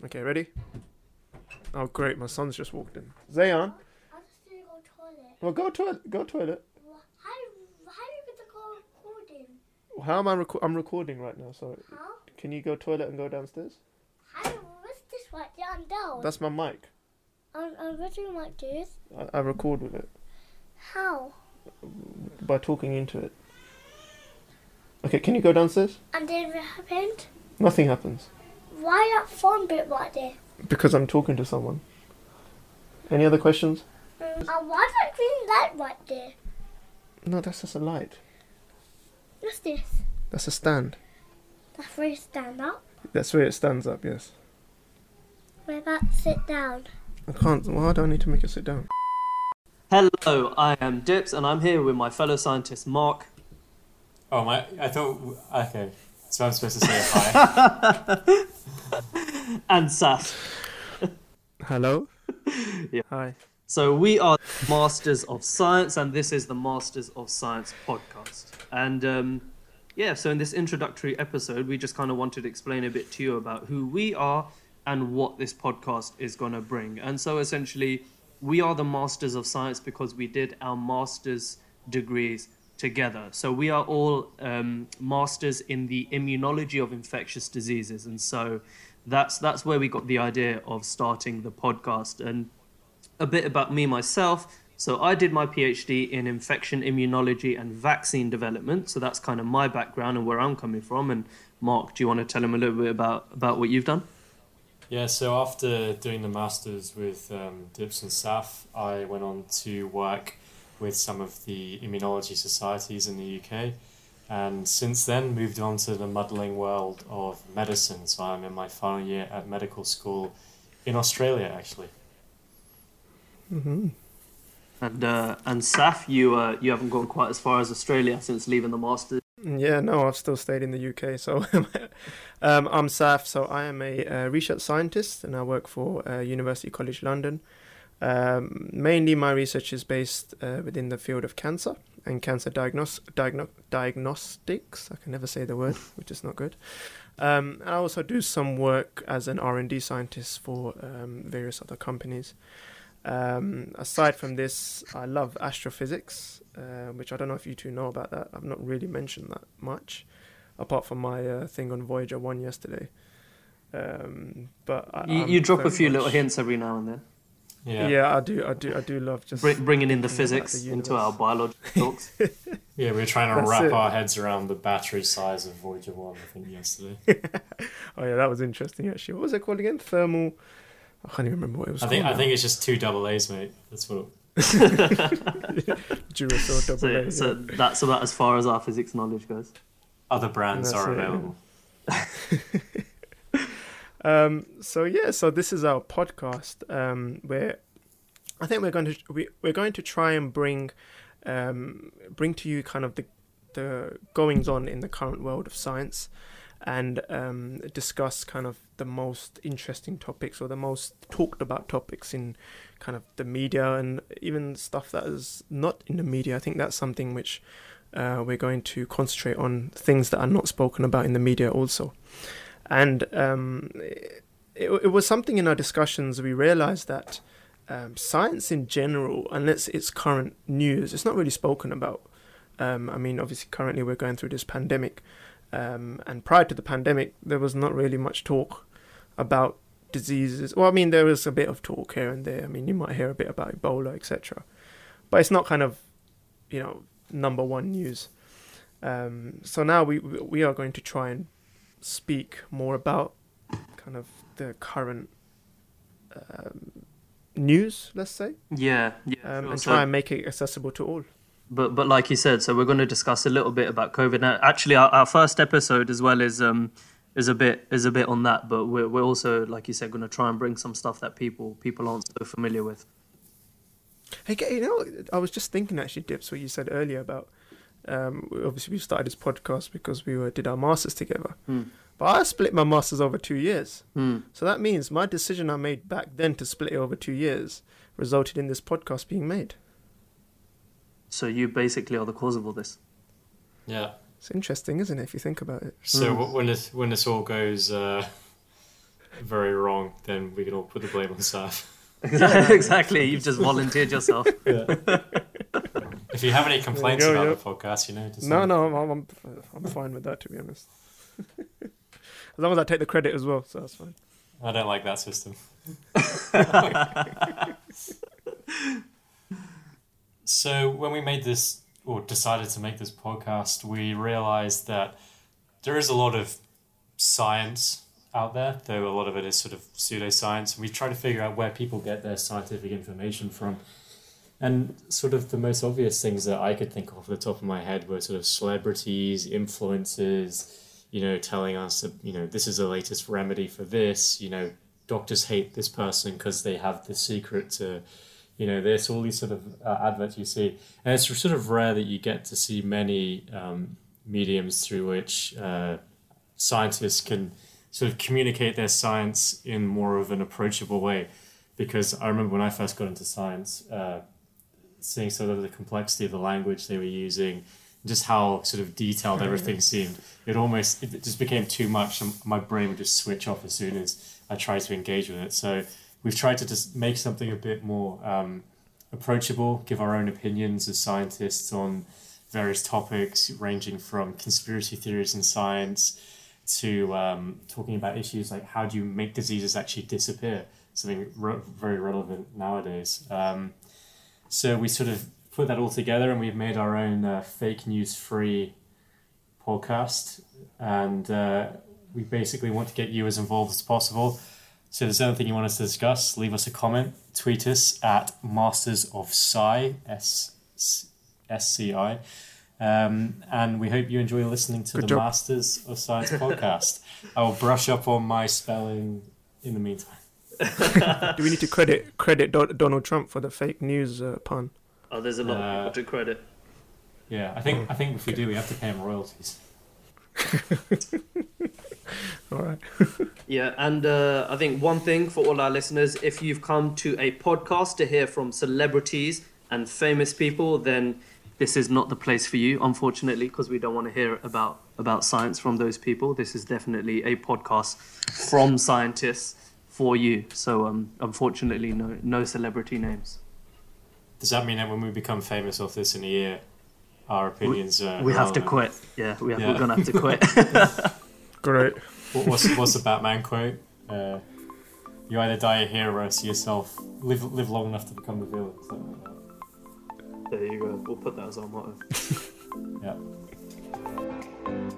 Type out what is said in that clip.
Okay, ready? Oh, great. My son's just walked in. Zayan. I just need to go toilet. Well, go toilet. Go toilet. How do you get to go recording? How am I? I'm recording right now. So, How? can you go toilet and go downstairs? What's this right down? That's my mic. I'm watching my dude. I record with it How? by talking into it. Okay, can you go downstairs? And then what happened? Nothing happens Why that phone bit right there? because I'm talking to someone. Any other questions? And why that green light right there? No, that's just a light. What's this? That's a stand. That's where you stand up. That's where it stands up. Yes. Where that sit down. I can't. Why do I need to make it sit down? Hello, I am Dips, and I'm here with my fellow scientist Mark. Oh my! I thought. Okay, so I'm supposed to say hi. And Saf. Hello. Yeah. Hi. So we are Masters of Science, and this is the Masters of Science podcast. And so in this introductory episode, we just kind of wanted to explain a bit to you about who we are and what this podcast is going to bring. And so essentially, we are the Masters of Science because we did our master's degrees together. So we are all masters in the immunology of infectious diseases. And so that's where we got the idea of starting the podcast. And a bit about me myself. So I did my PhD in infection immunology and vaccine development. So that's kind of my background and where I'm coming from. And Mark, do you want to tell them a little bit about what you've done? Yeah, so after doing the masters with Dips and Saf, I went on to work with some of the immunology societies in the UK, and since then moved on to the muddling world of medicine. So I'm in my final year at medical school in Australia, actually. Mm-hmm. And Saf, you haven't gone quite as far as Australia since leaving the masters. Yeah, no, I've still stayed in the UK. So I'm Saf. So I am a research scientist and I work for University College London. Mainly my research is based within the field of cancer and cancer diagnostics. I can never say the word, which is not good. And I also do some work as an R&D scientist for various other companies. Aside from this, I love astrophysics, which I don't know if you two know about that. I've not really mentioned that much, apart from my thing on Voyager 1 yesterday. But You drop a few little hints every now and then. Yeah, I do love just bringing in the physics the into our biology talks. Yeah, we were trying to That's wrap it. our heads around the battery size of Voyager 1, I think, yesterday. Oh yeah, that was interesting actually. What was it called again? Thermal. I can't even remember what it was I called. think it's just 2 double A's, mate. That's what. Duracell double A. So that's about as far as our physics knowledge goes. Other brands That's are it, yeah. available. So this is our podcast where I think we're going to try and bring to you kind of the goings on in the current world of science and discuss kind of the most interesting topics or the most talked about topics in kind of the media and even stuff that is not in the media. I think that's something which we're going to concentrate on, things that are not spoken about in the media also. And it was something in our discussions we realized that science in general, unless it's current news, it's not really spoken about. I mean, obviously currently we're going through this pandemic. And prior to the pandemic, there was not really much talk about diseases. Well, I mean, there was a bit of talk here and there. I mean, you might hear a bit about Ebola, etc. But it's not kind of, number one news. So now we are going to try and speak more about kind of the current news, let's say. Yeah. And try and make it accessible to all. But like you said, so we're going to discuss a little bit about COVID. Now, actually, our first episode as well is a bit on that. But we're also, like you said, going to try and bring some stuff that people aren't so familiar with. Hey, I was just thinking actually, Dips, what you said earlier about obviously we started this podcast because we did our masters together. But I split my masters over 2 years. So that means my decision I made back then to split it over 2 years resulted in this podcast being made. So you basically are the cause of all this. Yeah. It's interesting, isn't it, if you think about it? So when this all goes very wrong, then we can all put the blame on Saf. Exactly. You've just volunteered yourself. Yeah. If you have any complaints There you about go, the podcast, just No, I'm fine with that, to be honest. As long as I take the credit as well, so that's fine. I don't like that system. So when we made this, or decided to make this podcast, we realized that there is a lot of science out there, though a lot of it is sort of pseudoscience. We try to figure out where people get their scientific information from. And sort of the most obvious things that I could think of off the top of my head were sort of celebrities, influencers, telling us, this is the latest remedy for this, doctors hate this person because they have the secret to, this, all these sort of adverts you see. And it's sort of rare that you get to see many mediums through which scientists can sort of communicate their science in more of an approachable way. Because I remember when I first got into science, seeing sort of the complexity of the language they were using, just how sort of detailed everything seemed. It just became too much, and my brain would just switch off as soon as I tried to engage with it. So we've tried to just make something a bit more approachable, give our own opinions as scientists on various topics, ranging from conspiracy theories in science to talking about issues like how do you make diseases actually disappear, something very relevant nowadays. So we sort of put that all together, and we've made our own fake news free podcast, and we basically want to get you as involved as possible. So if there's anything you want us to discuss, leave us a comment, tweet us at Masters of Sci, SCI, and we hope you enjoy listening to Good the job. Masters of Science podcast. I will brush up on my spelling in the meantime. Do we need to credit Donald Trump for the fake news pun? Oh, there's a lot of people to credit. Yeah, I think if we do, we have to pay him royalties. All right. Yeah, and I think one thing for all our listeners, if you've come to a podcast to hear from celebrities and famous people, then this is not the place for you, unfortunately, because we don't want to hear about science from those people. This is definitely a podcast from scientists for you. So unfortunately, no celebrity names. Does that mean that when we become famous off this in a year, our opinions we have to quit. Yeah, we're going to have to quit. Great. What's the Batman quote? You either die a hero or see yourself live long enough to become the villain. Something like that. There you go. We'll put that as our motto. Yeah.